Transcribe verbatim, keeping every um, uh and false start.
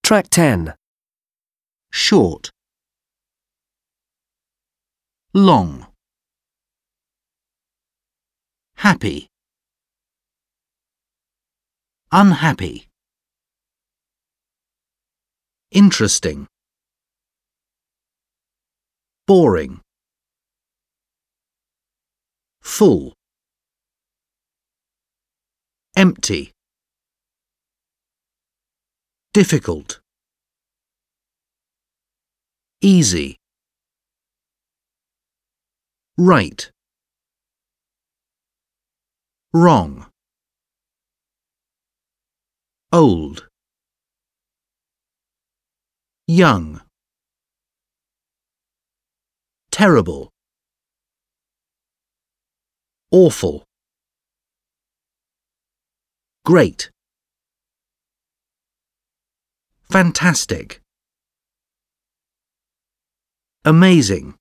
Track ten. Short. Long. Happy. Unhappy. Interesting. Boring. Full. Empty. Difficult. Easy. Right. Wrong. Old. Young. Terrible. Awful. Great. Fantastic. Amazing.